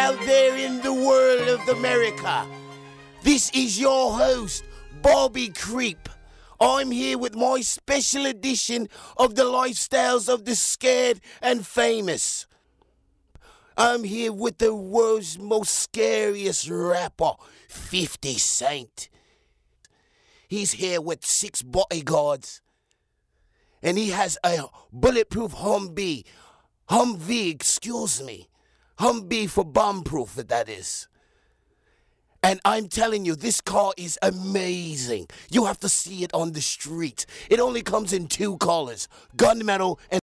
out there in the world of America. This is your host, Bobby Creep. I'm here with my special edition of the lifestyles of the scared and famous. I'm here with the world's most scariest rapper, 50 Cent. He's here with 6 bodyguards. And he has a bulletproof Humvee. Humvee for bomb-proof, that is. And I'm telling you, this car is amazing. You have to see it on the street. It only comes in 2 colors, gunmetal and